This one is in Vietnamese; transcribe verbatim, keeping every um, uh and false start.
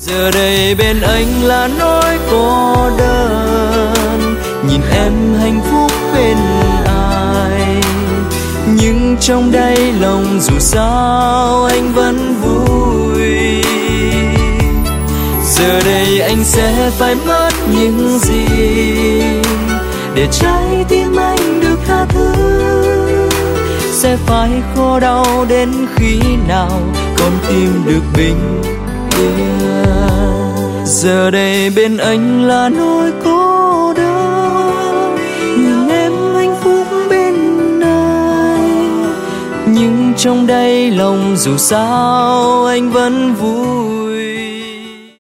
Giờ đây bên anh là nỗi cô đơn, nhìn em hạnh phúc bên ai, nhưng trong đây lòng dù sao anh vẫn vui. Giờ đây anh sẽ phải mất những gì để trái tim anh được tha thứ, sẽ phải khổ đau đến khi nào con tim được bình yên. Giờ đây bên anh là nỗi cô đơn, nhìn em hạnh phúc bên ai, nhưng trong đây lòng dù sao anh vẫn vui.